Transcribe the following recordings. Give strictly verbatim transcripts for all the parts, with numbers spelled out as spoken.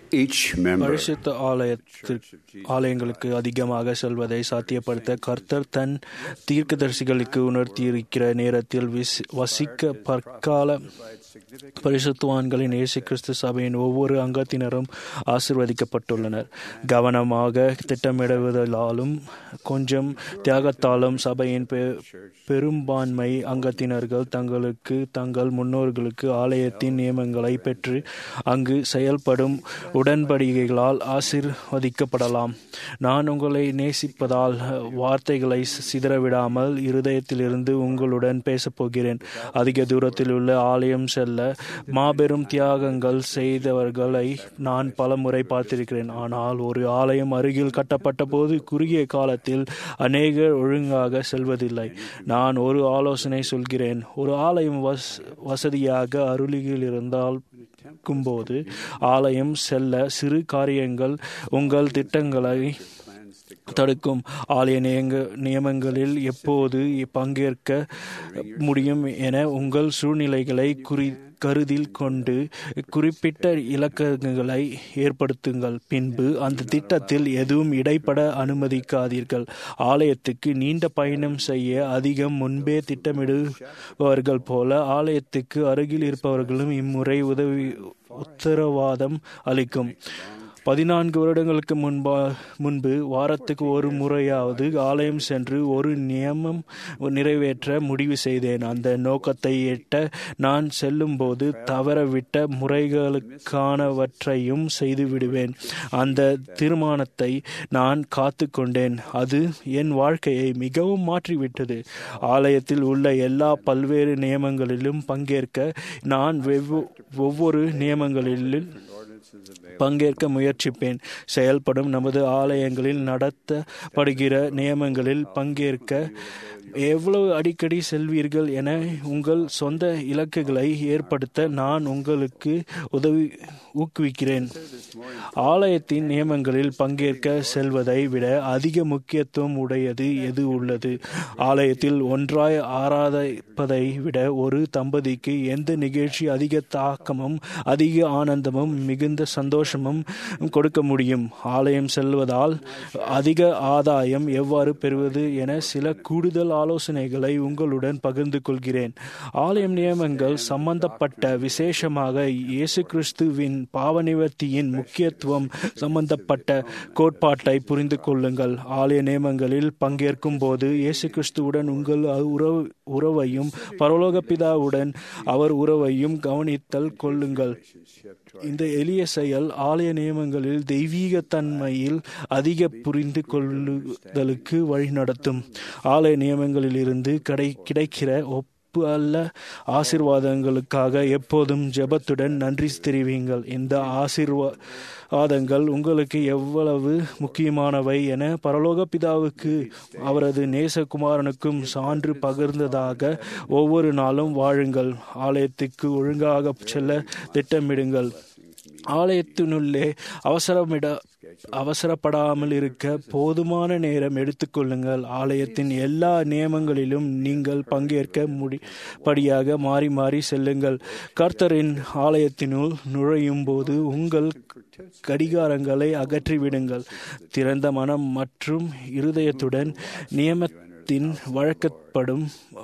each member பரிசுத்த ஆலயத்திற்கு ஆலயங்களுக்கு அதிகமாக செல்வதை சாத்தியப்படுத்த கர்த்தர் தன் தீர்க்கதரிசிகளுக்கு உணர்த்தியிருக்கிற நேரத்தில் விஸ் வசிக்க பற்கால பரிசுத்தவான்களின் இயேசு கிறிஸ்து சபையின் ஒவ்வொரு அங்கத்தினரும் ஆசீர்வதிக்கப்பட்டுள்ளனர். கவனமாக திட்டமிடுவதாலும் கொஞ்சம் தியாகத்தாலும் சபையின் பெ பெரும்பான்மை அங்கத்தினர்கள் தங்களுக்கு தங்கள் முன்னோர்களுக்கு ஆலயத்தின் நியமங்களை பெற்று அங்கு செயல்படும் உடன்படிக்கைகளால் ஆசீர்வதிக்கப்படலாம். நான் உங்களை நேசிப்பதால் வார்த்தைகளை சிதறவிடாமல் இருதயத்திலிருந்து உங்களுடன் பேசப்போகிறேன். அதிக தூரத்தில் உள்ள ஆலயம் செல்ல மாபெரும் தியாகங்கள் செய்தவர்களை நான் பல முறை பார்த்திருக்கிறேன். ஆனால் ஒரு ஆலயம் அருகில் கட்டப்பட்ட போது குறுகிய காலத்தில் அநேகர் ஒழுங்காக செல்வதில்லை. நான் ஒரு ஆலோசனை சொல்கிறேன். ஒரு ஆலயம் வஸ் வசதியாக அருகில் இருந்தால் போது ஆலயம் செல்ல சிறு காரியங்கள் உங்கள் திட்டங்களை தடுக்கும். ஆலய நியமங்களில் எப்போது பங்கேற்க முடியும் என உங்கள் சூழ்நிலைகளை குறி கருதில் கொண்டு குறிப்பிட்ட இலக்குகளை ஏற்படுத்துங்கள். பின்பு அந்த திட்டத்தில் எதுவும் இடைப்பட அனுமதிக்காதீர்கள். ஆலயத்துக்கு நீண்ட பயணம் செய்ய அதிகம் முன்பே திட்டமிடுபவர்கள் போல ஆலயத்துக்கு அருகில் இருப்பவர்களும் இம்முறை உதவி உத்தரவாதம் அளிக்கும். பதினான்கு வருடங்களுக்கு முன்பா முன்பு வாரத்துக்கு ஒரு முறையாவது ஆலயம் சென்று ஒரு நியமம் நிறைவேற்ற முடிவு செய்தேன். அந்த நோக்கத்தை எட்ட நான் செல்லும்போது தவறவிட்ட முறைகளுக்கானவற்றையும் செய்து விடுவேன். அந்த தீர்மானத்தை நான் காத்து கொண்டேன். அது என் வாழ்க்கையை மிகவும் மாற்றிவிட்டது. ஆலயத்தில் உள்ள எல்லா பல்வேறு நியமங்களிலும் பங்கேற்க நான் ஒவ்வொரு நியமங்களிலும் பங்கேற்க முயற்சிப்பேன். செயல்படும் நமது ஆலயங்களில் நடத்தப்படுகிற நியமங்களில் பங்கேற்க எவ்வளவு அடிக்கடி செல்வீர்கள் என உங்கள் சொந்த இலக்குகளை ஏற்படுத்த நான் உங்களுக்கு உதவி ஊக்குவிக்கிறேன். ஆலயத்தின் நியமங்களில் பங்கேற்க செல்வதை விட அதிக முக்கியத்துவம் உடையது எது உள்ளது? ஆலயத்தில் ஒன்றாய் ஆராதிப்பதை விட ஒரு தம்பதிக்கு எந்த நிகழ்ச்சி அதிக தாக்கமும் அதிக ஆனந்தமும் மிகுந்த சந்தோஷமும் கொடுக்க முடியும்? ஆலயம் செல்வதால் அதிக ஆதாயம் எவ்வாறு பெறுவது என சில கூடுதல் ஆலோசனைகளை உங்களுடன் பகிர்ந்து கொள்கிறேன். ஆலயம் நியமங்கள் சம்பந்தப்பட்ட விசேஷமாக இயேசு கிறிஸ்துவின் பாவ நிவர்த்தியின் முக்கியத்துவம் சம்பந்தப்பட்ட கோட்பாட்டை புரிந்து கொள்ளுங்கள். ஆலய நியமங்களில் பங்கேற்கும் போது இயேசு கிறிஸ்துவுடன் உங்கள் உறவு உறவையும் பரலோக பிதாவுடன் அவர் உறவையும் கவனித்தல் கொள்ளுங்கள். இந்த எளிய செயல் ஆலய நியமங்களில் தெய்வீக தன்மையில் அதிக புரிந்து கொள்ளுதலுக்கு வழிநடத்தும். ஆலய நியமங்களிலிருந்து கிடை கிடைக்கிற ஒப்பு அல்ல ஆசீர்வாதங்களுக்காக எப்போதும் ஜெபத்துடன் நன்றி தெரிவிங்கள். இந்த ஆசீர்வாதங்கள் உங்களுக்கு எவ்வளவு முக்கியமானவை என பரலோக பிதாவுக்கு அவரது நேசகுமாரனுக்கும் சான்று பகிர்ந்ததாக ஒவ்வொரு நாளும் வாழுங்கள். ஆலயத்துக்கு ஒழுங்காக செல்ல திட்டமிடுங்கள். ஆலயத்தினுள்ளே அவசரமிட அவசரப்படாமல் இருக்க போதுமான நேரம் எடுத்துக்கொள்ளுங்கள். ஆலயத்தின் எல்லா நியமங்களிலும் நீங்கள் பங்கேற்க முடிபடியாக மாறி மாறி செல்லுங்கள். கர்த்தரின் ஆலயத்தினுள் நுழையும் போது உங்கள் கடிகாரங்களை அகற்றிவிடுங்கள். திறந்த மனம் மற்றும் இருதயத்துடன் நியமத்தின் வழக்கப்படும்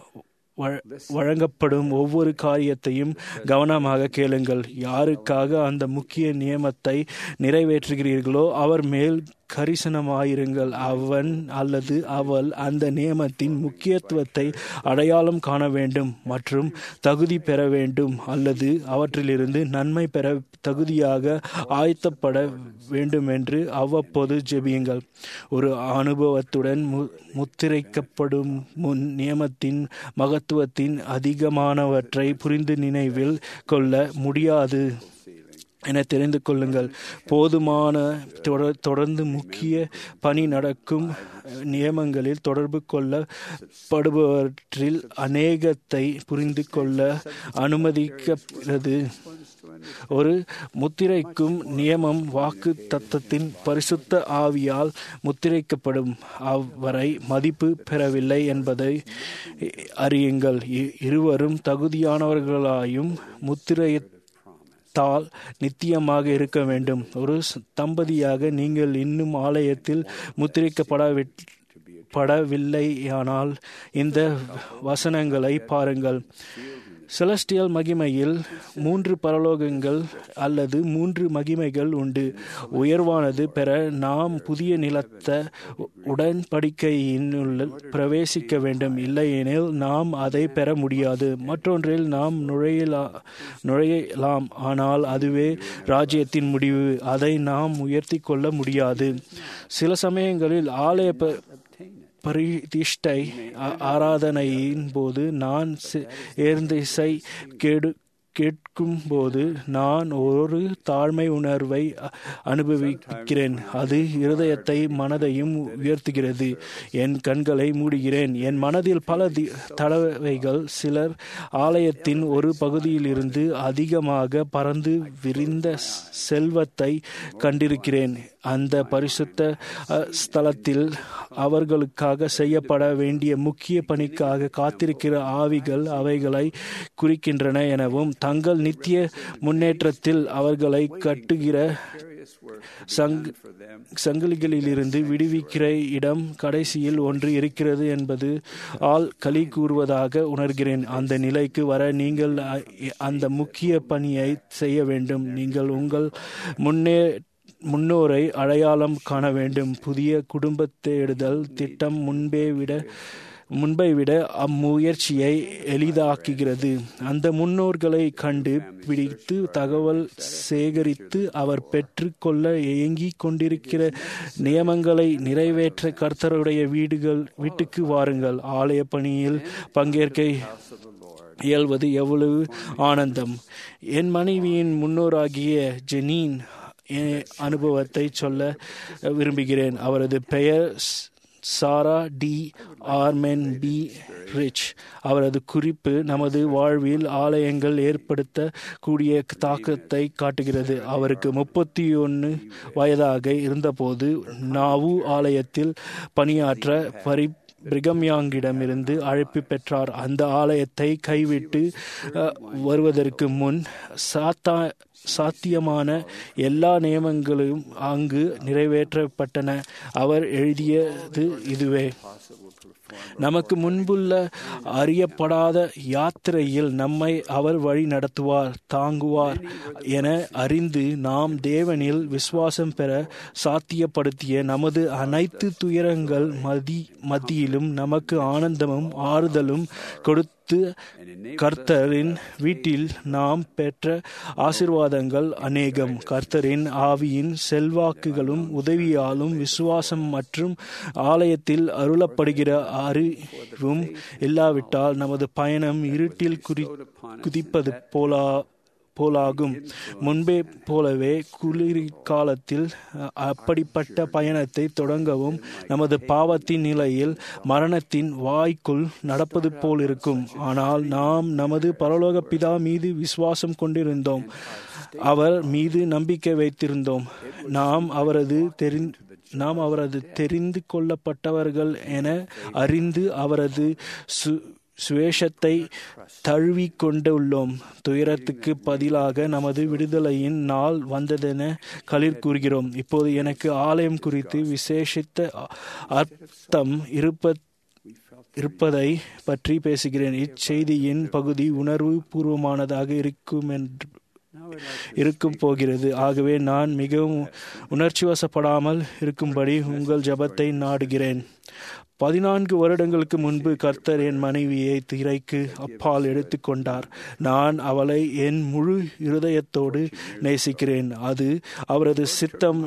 வழங்கப்படும் ஒவ்வொரு காரியத்தையும் கவனமாக கேளுங்கள். யாருக்காக அந்த முக்கிய நியமத்தை நிறைவேற்றுகிறீர்களோ அவர் மேல் கரிசனமாயிருங்கள். அவன் அல்லது அவள் அந்த நியமத்தின் முக்கியத்துவத்தை அடையாளம் காண வேண்டும் மற்றும் தகுதி பெற வேண்டும் அல்லது அவற்றிலிருந்து நன்மை பெற தகுதியாக ஆயத்தப்பட வேண்டும் என்று அவ்வப்போது ஜெபியுங்கள். ஒரு அனுபவத்துடன் மு முத்திரைக்கப்படும் முன் நியமத்தின் மகத்துவத்தின் அதிகமானவற்றை புரிந்து நினைவில் கொள்ள முடியாது என தெரிந்து கொள்ளுங்கள். போதுமான தொடர்ந்து முக்கிய பணி நடக்கும் நியமங்களில் தொடர்பு கொள்ளப்படுபவற்றில் அநேகத்தை புரிந்து கொள்ள அனுமதிக்கிறது. ஒரு முத்திரைக்கும் நியமம் வாக்கு தத்தத்தின் பரிசுத்த ஆவியால் முத்திரைக்கப்படும் அவரை மதிப்பு பெறவில்லை என்பதை அறியுங்கள். இருவரும் தகுதியானவர்களாயும் முத்திரை தாள் நித்தியமாக இருக்க வேண்டும். ஒரு தம்பதியாக நீங்கள் இன்னும் ஆலயத்தில் முத்திரிக்கப்படவில்லையானால் இந்த வசனங்களை பாருங்கள். செலஸ்டியல் மகிமையில் மூன்று பரலோகங்கள் அல்லது மூன்று மகிமைகள் உண்டு. உயர்வானது பெற நாம் புதிய நிலத்த உடன்படிக்கையினுள் பிரவேசிக்க வேண்டும். இல்லையெனில் நாம் அதை பெற முடியாது. மற்றொன்றில் நாம் நுழையலா நுழையலாம் ஆனால் அதுவே ராஜ்யத்தின் முடிவு. அதை நாம் உயர்த்தி கொள்ள முடியாது. சில சமயங்களில் ஆலய பரிதிஷ்டை ஆராதனையின் போது நான் ஏர்ந்திசை கேடு கேட்கும் போது நான் ஒரு தாழ்மை உணர்வை அனுபவிக்கிறேன். அது இருதயத்தை மனதையும் உயர்த்துகிறது. என் கண்களை மூடுகிறேன். என் மனதில் பல தடவைகள் சிலர் ஆலயத்தின் ஒரு பகுதியிலிருந்து அதிகமாக பறந்து விரிந்த செல்வத்தை கண்டிருக்கிறேன். அந்த பரிசுத்த ஸ்தலத்தில் அவர்களுக்காக செய்யப்பட வேண்டிய முக்கிய பணிக்காக காத்திருக்கிற ஆவிகள் அவைகளை குறிக்கின்றன எனவும் தங்கள் நித்திய முன்னேற்றத்தில் அவர்களை கட்டுகிற சங் சங்கிலிகளிலிருந்து விடுவிக்கிற இடம் கடைசியில் ஒன்று இருக்கிறது என்பது ஆள் களி கூறுவதாக உணர்கிறேன். அந்த நிலைக்கு வர நீங்கள் அந்த முக்கிய பணியை செய்ய வேண்டும். நீங்கள் உங்கள் முன்னே முன்னோரை அடையாளம் காண வேண்டும். புதிய குடும்ப தேடுதல் திட்டம் முன்பே விட முன்பை விட அம்முயற்சியை எளிதாக்குகிறது. அந்த முன்னோர்களை கண்டு பிடித்து தகவல் சேகரித்து அவர் பெற்று கொள்ள இயங்கிக் கொண்டிருக்கிற நியமங்களை நிறைவேற்ற கர்த்தருடைய வீடுகள் வீட்டுக்கு வாருங்கள். ஆலய பணியில் பங்கேற்க இயல்வது எவ்வளவு ஆனந்தம்! என் மனைவியின் முன்னோராகிய ஜெனீன் அனுபவத்தை சொல்ல விரும்புகிறேன். அவரது பெயர் Sarah D Armen B Rich. அவரது குறிப்பு நமது வாழ்வில் ஆலயங்கள் ஏற்படுத்த கூடிய தாக்கத்தை காட்டுகிறது. அவருக்கு முப்பத்தி ஒன்று வயதாக இருந்தபோது நாவு ஆலயத்தில் பணியாற்ற பரி பிரிகம்யாங்கிடமிருந்து அழைப்பு பெற்றார். அந்த ஆலயத்தை கைவிட்டு வருவதற்கு முன் சாத்தா சாத்தியமான எல்லா நியமங்களும் அங்கு நிறைவேற்றப்பட்டன. அவர் எழுதியது இதுவே: நமக்கு முன்புள்ள அறியப்படாத யாத்திரையில் நம்மை அவர் வழி நடத்துவார், தாங்குவார் என அறிந்து நாம் தேவனில் விசுவாசம் பெற சாத்தியப்படுத்திய நமது அனைத்து துயரங்கள் மதி மத்தியிலும் நமக்கு ஆனந்தமும் ஆறுதலும் கொடுத்து கர்த்தரின் வீட்டில் நாம் பெற்ற ஆசீர்வாதங்கள் அநேகம். கர்த்தரின் ஆவியின் செல்வாக்குகளும் உதவியாலும் விசுவாசம் மற்றும் ஆலயத்தில் அருளப்படுகிற அறிவும் இல்லாவிட்டால் நமது பயணம் இருட்டில் குறி குதிப்பது போலா போலாகும். முன்பே போலவே குளிர்காலத்தில் அப்படிப்பட்ட பயணத்தை தொடங்கவும் நமது பாவத்தின் நிலையில் மரணத்தின் வாய்க்குள் நடப்பது போல் இருக்கும். ஆனால் நாம் நமது பரலோக பிதா மீது விசுவாசம் கொண்டிருந்தோம். அவர் மீது நம்பிக்கை வைத்திருந்தோம். நாம் அவரது தெரி நாம் அவரது தெரிந்து கொள்ளப்பட்டவர்கள் என அறிந்து அவரது சு சுவேஷத்தை தழுவி கொண்டுள்ளோம். துயரத்துக்கு பதிலாக நமது விடுதலையின் நாள் வந்ததென களிர் கூறுகிறோம். இப்போது எனக்கு ஆலயம் குறித்து விசேஷித்த அர்த்தம் இருப்ப இருப்பதை பற்றி பேசுகிறேன். இச்செய்தியின் பகுதி உணர்வு பூர்வமானதாக இருக்கும் என்று இருக்கும் போகிறது. ஆகவே நான் மிகவும் உணர்ச்சி வசப்படாமல் இருக்கும்படி உங்கள் ஜெபத்தை நாடுகிறேன். பதினான்கு வருடங்களுக்கு முன்பு கர்த்தர் என் மனைவியை திரைக்கு அப்பால் எடுத்து கொண்டார். நான் அவளை என் முழு இருதயத்தோடு நேசிக்கிறேன். அது அவரது சித்தம்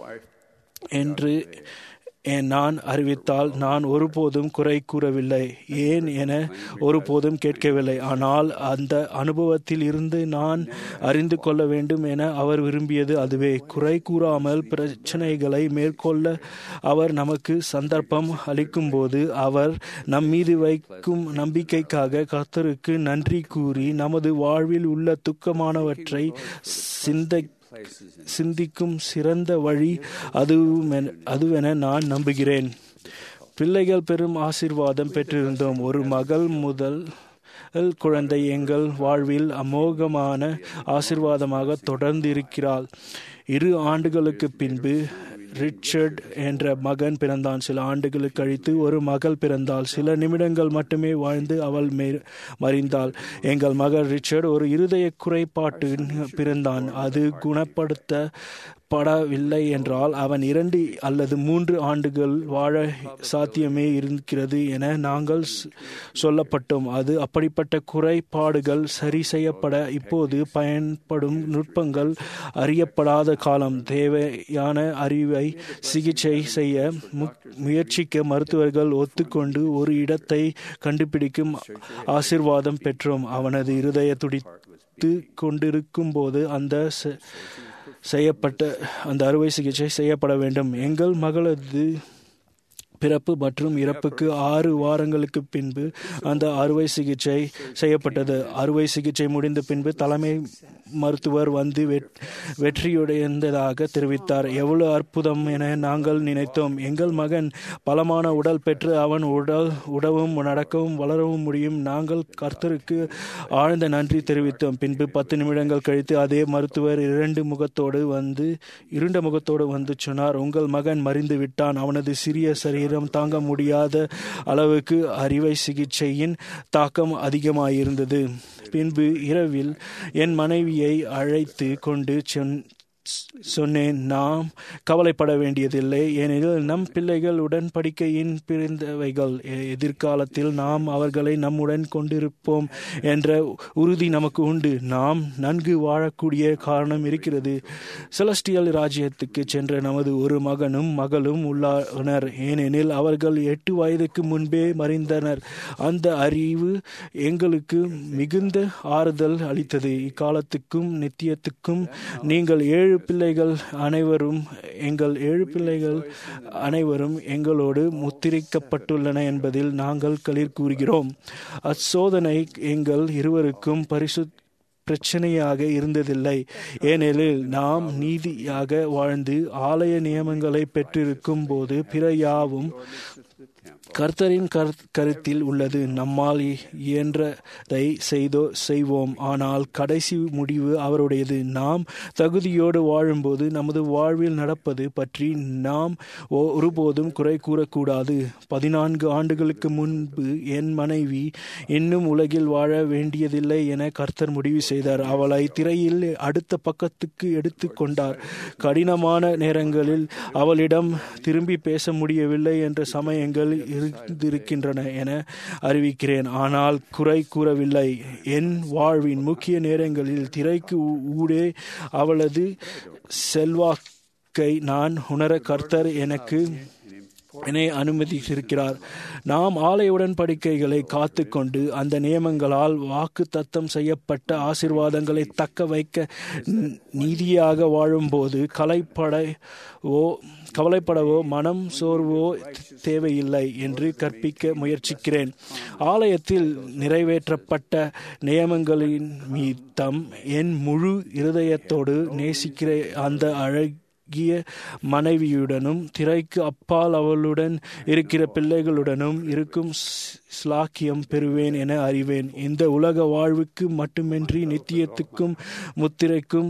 என்று நான் அறிவித்தால் நான் ஒருபோதும் குறை கூறவில்லை. ஏன் என ஒருபோதும் கேட்கவில்லை. ஆனால் அந்த அனுபவத்தில் இருந்து நான் அறிந்து கொள்ள வேண்டும் என அவர் விரும்பியது அதுவே. குறை கூறாமல் பிரச்சனைகளை மேற்கொள்ள அவர் நமக்கு சந்தர்ப்பம் அளிக்கும் போது அவர் நம் மீது வைக்கும் நம்பிக்கைக்காக கர்த்தருக்கு நன்றி கூறி நமது வாழ்வில் உள்ள துக்கமானவற்றை சிந்தை சிந்திக்கும் சிறந்த வழி அதுவென நான் நம்புகிறேன். பிள்ளைகள் பெரும் ஆசீர்வாதம் பெற்றிருந்தோம். ஒரு மகள் முதல் குழந்தை எங்கள் வாழ்வில் அமோகமான ஆசீர்வாதமாக தொடர்ந்து இருக்கிறாள். இரு ஆண்டுகளுக்கு பின்பு ரிச்சர்ட் என்ற மகன் பிறந்தான். சில ஆண்டுகள் கழித்து ஒரு மகள் பிறந்தாள். சில நிமிடங்கள் மட்டுமே வாழ்ந்து அவள் மறிந்தாள். எங்கள் மகள் ரிச்சர்ட் ஒரு இருதய குறைபாட்டு பிறந்தான். அது குணப்படுத்த படவில்லை என்றால் அவன் இரண்டு அல்லது மூன்று ஆண்டுகள் வாழ சாத்தியமே இருக்கிறது என நாங்கள் சொல்லப்பட்டோம். அது அப்படிப்பட்ட குறைபாடுகள் சரி செய்யப்பட இப்போது பயன்படும் நுட்பங்கள் அறியப்படாத காலம். தேவையான அறிவை சிகிச்சை செய்ய முயற்சிக்க மருத்துவர்கள் ஒத்துக்கொண்டு ஒரு இடத்தை கண்டுபிடிக்கும் ஆசீர்வாதம் பெற்றோம். அவனது இருதய துடித்து கொண்டிருக்கும் போது அந்த செய்யப்பட்ட அந்த அறுவை சிகிச்சை செய்யப்பட வேண்டும். எங்கள் மகளது பிறப்பு மற்றும் இறப்புக்கு ஆறு வாரங்களுக்கு பின்பு அந்த அறுவை சிகிச்சை செய்யப்பட்டது. அறுவை சிகிச்சை முடிந்த பின்பு தலைமை மருத்துவர் வந்து வெற்றியடைந்ததாக தெரிவித்தார். எவ்வளவு அற்புதம் என நாங்கள் நினைத்தோம். எங்கள் மகன் பலமான உடல் பெற்று அவன் உடல் உடவும் நடக்கவும் வளரவும் முடியும். நாங்கள் கர்த்தருக்கு ஆழ்ந்த நன்றி தெரிவித்தோம். பின்பு பத்து நிமிடங்கள் கழித்து அதே மருத்துவர் இரண்டு முகத்தோடு வந்து இருண்ட முகத்தோடு வந்து சொன்னார், உங்கள் மகன் மறிந்து விட்டான். அவனது சிறிய சரீரம் தாங்க முடியாத அளவுக்கு அறுவை சிகிச்சையின் தாக்கம் அதிகமாயிருந்தது. பின்பு இரவில் என் மனைவியை அழைத்து கொண்டு சொன்னேன், நாம் கவலைப்பட வேண்டியதில்லை. ஏனெனில் நம் பிள்ளைகள் உடன்படிக்கையின் பிறந்தவைகள். எதிர்காலத்தில் நாம் அவர்களை நம்முடன் கொண்டிருப்போம் என்ற உறுதி நமக்கு உண்டு. நாம் நன்கு வாழக்கூடிய காரணம் இருக்கிறது. செலஸ்டியல் ராஜ்யத்துக்கு சென்ற நமது ஒரு மகனும் மகளும் உள்ளனர். ஏனெனில் அவர்கள் எட்டு வயதுக்கு முன்பே மறைந்தனர். அந்த அறிவு எங்களுக்கு மிகுந்த ஆறுதல் அளித்தது. இக்காலத்துக்கும் நித்தியத்துக்கும் நீங்கள் ஏழு பிள்ளைகள் அனைவரும் எங்கள் ஏழு பிள்ளைகள் அனைவரும் எங்களோடு முத்திரிக்கப்பட்டுள்ளன என்பதில் நாங்கள் களிர் கூறுகிறோம். அச்சோதனை எங்கள் இருவருக்கும் பரிசுத்த பிரச்சனையாக இருந்ததில்லை. ஏனெனில் நாம் நீதியாக வாழ்ந்து ஆலய நியமங்களை பெற்றிருக்கும் போது பிற யாவும் கர்த்தரின் கருத்தில் உள்ளது. நம்மால் இயன்றதை செய்தோ செய்வோம். ஆனால் கடைசி முடிவு அவருடையது. நாம் தகுதியோடு வாழும்போது நமது வாழ்வில் நடப்பது பற்றி நாம் ஒருபோதும் குறை கூறக்கூடாது. பதினான்கு ஆண்டுகளுக்கு முன்பு என் மனைவி இன்னும் உலகில் வாழ வேண்டியதில்லை என கர்த்தர் முடிவு செய்தார். அவளை திரையில் அடுத்த பக்கத்துக்கு எடுத்து கொண்டார். கடினமான நேரங்களில் அவளிடம் திரும்பி பேச முடியவில்லை என்ற சமயங்கள் இருக்கின்றன என அறிவிக்கிறேன். ஆனால் குறை கூறவில்லை. என் வாழ்வின் முக்கிய நேரங்களில் திரைக்கு ஊடே அவளது செல்வாக்கை நான் உணர கர்த்தர் எனக்கு என்னை அனுமதித்திருக்கிறார். நாம் ஆலய உடன்படிக்கைகளை காத்து கொண்டு அந்த நியமங்களால் வாக்கு தத்தம் செய்யப்பட்ட ஆசீர்வாதங்களை தக்க வைக்க நீதியாக வாழும்போது கலைப்படவோ கவலைப்படவோ மனம் சோர்வோ தேவையில்லை என்று கற்பிக்க முயற்சிக்கிறேன். ஆலயத்தில் நிறைவேற்றப்பட்ட நியமங்களின் மீதம் என் முழு இருதயத்தோடு நேசிக்கிற அந்த அழகிய மனைவியுடனும் திரைக்கு அப்பால் அவளுடன் இருக்கிற பிள்ளைகளுடனும் இருக்கும் ஸ்லாக்கியம் பெறுவேன் என அறிவேன். இந்த உலக வாழ்வுக்கு மட்டுமின்றி நித்தியத்துக்கும் முத்திரைக்கும்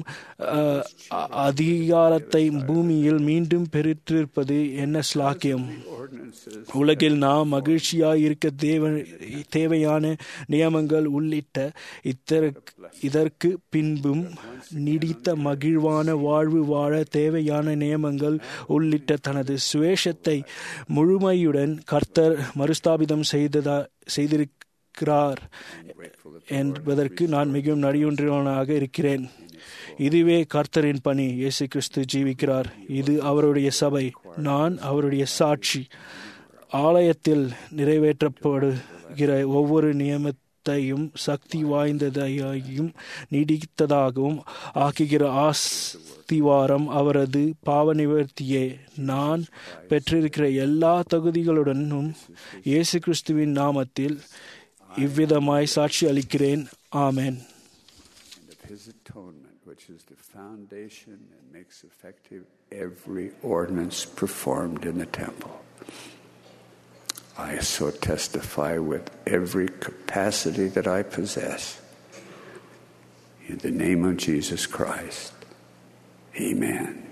அதிகாரத்தை பூமியில் மீண்டும் பெற்றிருப்பது என்ன ஸ்லாக்கியம். உலகில் நாம் மகிழ்ச்சியாய் இருக்க தேவ தேவையான நியமங்கள் உள்ளிட்ட இத்தருக்கு இதற்கு பின்பும் நீடித்த மகிழ்வான வாழ்வு வாழ தேவையான நியமங்கள் உள்ளிட்ட தனது சுவேஷத்தை முழுமையுடன் கர்த்தர் மறுஸ்தாபிதம் செய்ததா செய்திருக்கிறார் என்பதற்கு நான் மிகவும் நடிகொன்றவனாக இருக்கிறேன். இதுவே கர்த்தரின் பணி. இயேசு கிறிஸ்து ஜீவிக்கிறார். இது அவருடைய சபை. நான் அவருடைய சாட்சி. ஆலயத்தில் நிறைவேற்றப்படுகிற ஒவ்வொரு நியமத்தையும் சக்தி வாய்ந்ததையும் நீடித்ததாகவும் ஆக்குகிற ஆஸ்திவாரம் அவரது பாவ நிவர்த்தியே. நான் பெற்றிருக்கிற எல்லா தகுதிகளுடனும் இயேசு கிறிஸ்துவின் நாமத்தில் இவ்விதமாய் சாட்சி அளிக்கிறேன். ஆமென். His atonement, which is the foundation and makes effective every ordinance performed in the temple. I so testify with every capacity that I possess. In the name of Jesus Christ, amen.